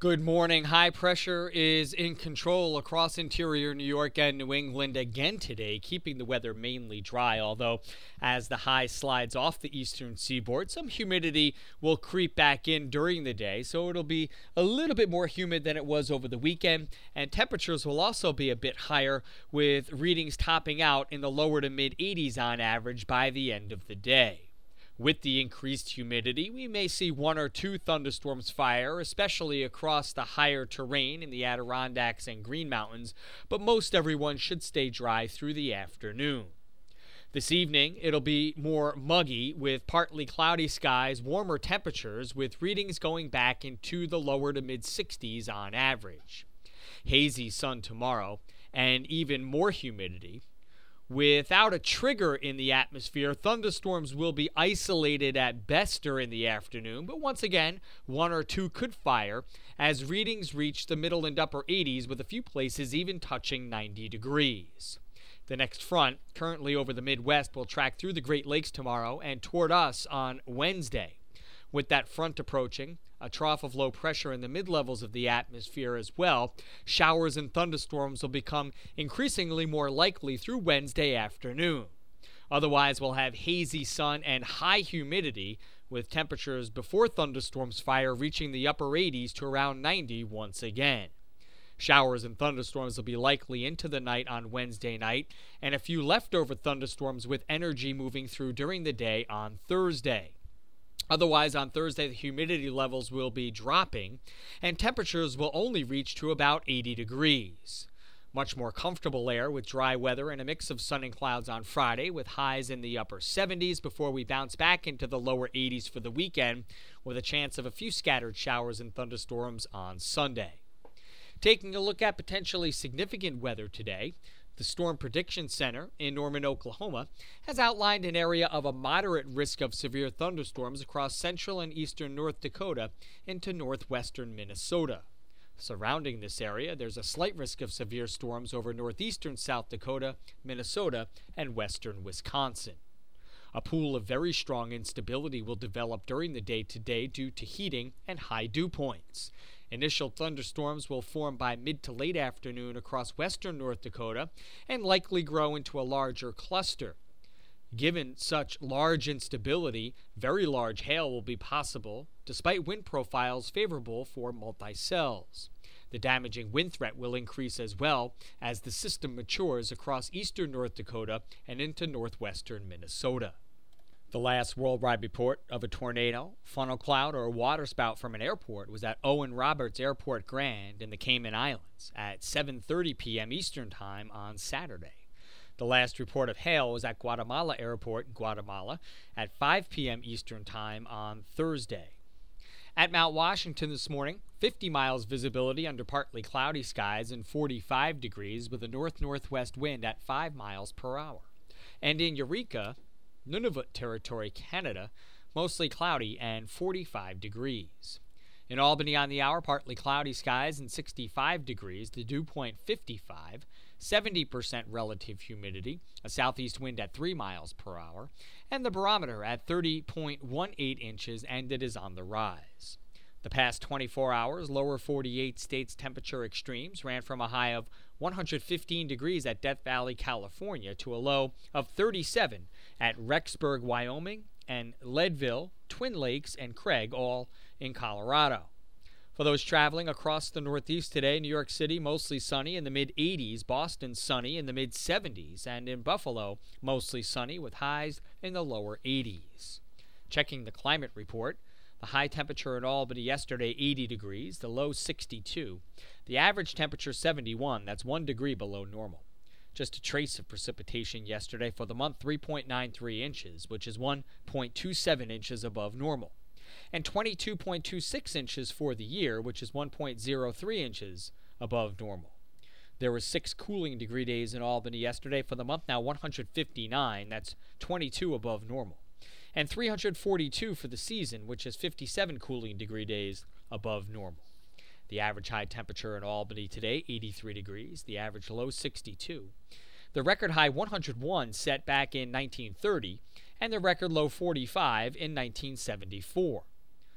Good morning. High pressure is in control across interior New York and New England again today, keeping the weather mainly dry, although as the high slides off the eastern seaboard, some humidity will creep back in during the day, so it'll be a little bit more humid than it was over the weekend, and temperatures will also be a bit higher, with readings topping out in the lower to mid 80s on average by the end of the day. With the increased humidity, we may see one or two thunderstorms fire, especially across the higher terrain in the Adirondacks and Green Mountains, but most everyone should stay dry through the afternoon. This evening, it'll be more muggy with partly cloudy skies, warmer temperatures, with readings going back into the lower to mid 60s on average. Hazy sun tomorrow, and even more humidity. Without a trigger in the atmosphere, thunderstorms will be isolated at best during the afternoon, but once again, one or two could fire as readings reach the middle and upper 80s, with a few places even touching 90 degrees. The next front, currently over the Midwest, will track through the Great Lakes tomorrow and toward us on Wednesday. With that front approaching, a trough of low pressure in the mid-levels of the atmosphere as well, showers and thunderstorms will become increasingly more likely through Wednesday afternoon. Otherwise, we'll have hazy sun and high humidity, with temperatures before thunderstorms fire reaching the upper 80s to around 90 once again. Showers and thunderstorms will be likely into the night on Wednesday night, and a few leftover thunderstorms with energy moving through during the day on Thursday. Otherwise, on Thursday, the humidity levels will be dropping, and temperatures will only reach to about 80 degrees. Much more comfortable air with dry weather and a mix of sun and clouds on Friday, with highs in the upper 70s before we bounce back into the lower 80s for the weekend, with a chance of a few scattered showers and thunderstorms on Sunday. Taking a look at potentially significant weather today, the Storm Prediction Center in Norman, Oklahoma, has outlined an area of a moderate risk of severe thunderstorms across central and eastern North Dakota into northwestern Minnesota. Surrounding this area, there's a slight risk of severe storms over northeastern South Dakota, Minnesota, and western Wisconsin. A pool of very strong instability will develop during the day today due to heating and high dew points. Initial thunderstorms will form by mid to late afternoon across western North Dakota and likely grow into a larger cluster. Given such large instability, very large hail will be possible, despite wind profiles favorable for multi-cells. The damaging wind threat will increase as well as the system matures across eastern North Dakota and into northwestern Minnesota. The last worldwide report of a tornado, funnel cloud, or waterspout from an airport was at Owen Roberts Airport Grand in the Cayman Islands at 7:30 p.m. Eastern Time on Saturday. The last report of hail was at Guatemala Airport in Guatemala at 5 p.m. Eastern Time on Thursday. At Mount Washington this morning, 50 miles visibility under partly cloudy skies and 45 degrees with a north-northwest wind at 5 miles per hour. And in Eureka, Nunavut Territory, Canada, mostly cloudy and 45 degrees. In Albany on the hour, partly cloudy skies and 65 degrees, the dew point 55, 70% relative humidity, a southeast wind at 3 miles per hour, and the barometer at 30.18 inches, and it is on the rise. The past 24 hours, lower 48 states temperature extremes ran from a high of 115 degrees at Death Valley, California, to a low of 37 at Rexburg, Wyoming, and Leadville, Twin Lakes, and Craig, all in Colorado. For those traveling across the Northeast today, New York City mostly sunny in the mid-80s, Boston sunny in the mid-70s, and in Buffalo mostly sunny with highs in the lower 80s. Checking the climate report, the high temperature in Albany yesterday, 80 degrees, the low 62. The average temperature 71, that's 1 degree below normal. Just a trace of precipitation yesterday for the month, 3.93 inches, which is 1.27 inches above normal. And 22.26 inches for the year, which is 1.03 inches above normal. There were 6 cooling degree days in Albany yesterday for the month, now 159, that's 22 above normal. And 342 for the season, which is 57 cooling degree days above normal. The average high temperature in Albany today, 83 degrees. The average low, 62. The record high, 101, set back in 1930, and the record low, 45, in 1974.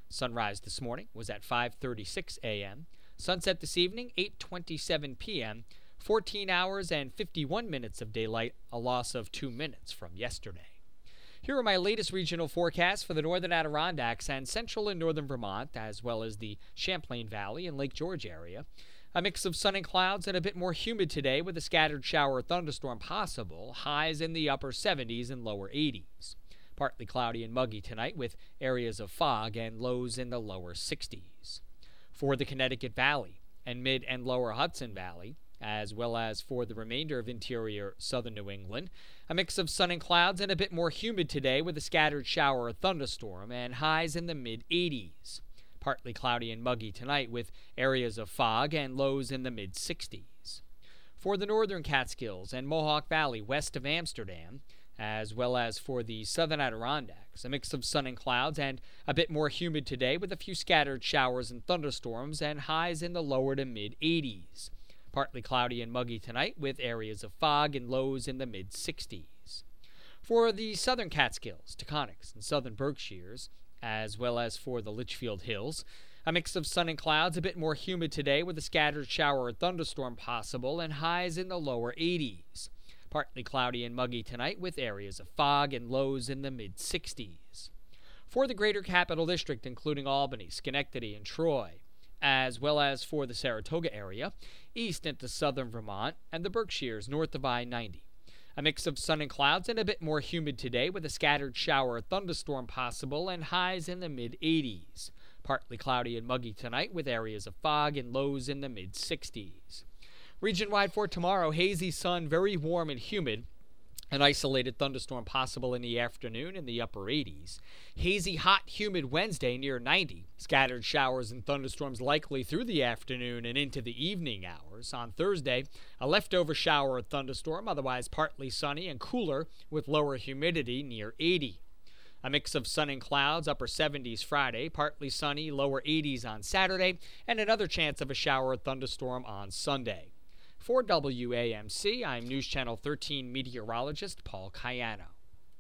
Sunrise this morning was at 5:36 a.m. Sunset this evening, 8:27 p.m. 14 hours and 51 minutes of daylight, a loss of 2 minutes from yesterday. Here are my latest regional forecasts for the northern Adirondacks and central and northern Vermont, as well as the Champlain Valley and Lake George area. A mix of sun and clouds and a bit more humid today with a scattered shower or thunderstorm possible, highs in the upper 70s and lower 80s. Partly cloudy and muggy tonight with areas of fog and lows in the lower 60s. For the Connecticut Valley and mid and lower Hudson Valley, as well as for the remainder of interior southern New England, a mix of sun and clouds and a bit more humid today with a scattered shower or thunderstorm and highs in the mid-80s. Partly cloudy and muggy tonight with areas of fog and lows in the mid-60s. For the northern Catskills and Mohawk Valley west of Amsterdam, as well as for the southern Adirondacks, a mix of sun and clouds and a bit more humid today with a few scattered showers and thunderstorms and highs in the lower to mid-80s. Partly cloudy and muggy tonight with areas of fog and lows in the mid-60s. For the southern Catskills, Taconics, and southern Berkshires, as well as for the Litchfield Hills, a mix of sun and clouds, a bit more humid today with a scattered shower or thunderstorm possible and highs in the lower 80s. Partly cloudy and muggy tonight with areas of fog and lows in the mid-60s. For the greater Capital District, including Albany, Schenectady, and Troy, as well as for the Saratoga area, east into southern Vermont, and the Berkshires north of I-90. A mix of sun and clouds and a bit more humid today with a scattered shower or thunderstorm possible and highs in the mid-80s. Partly cloudy and muggy tonight with areas of fog and lows in the mid-60s. Region-wide for tomorrow, hazy sun, very warm and humid. An isolated thunderstorm possible in the afternoon in the upper 80s. Hazy, hot, humid Wednesday near 90. Scattered showers and thunderstorms likely through the afternoon and into the evening hours. On Thursday, a leftover shower or thunderstorm, otherwise partly sunny and cooler with lower humidity near 80. A mix of sun and clouds, upper 70s Friday, partly sunny, lower 80s on Saturday, and another chance of a shower or thunderstorm on Sunday. For WAMC, I'm News Channel 13 meteorologist Paul Cayano.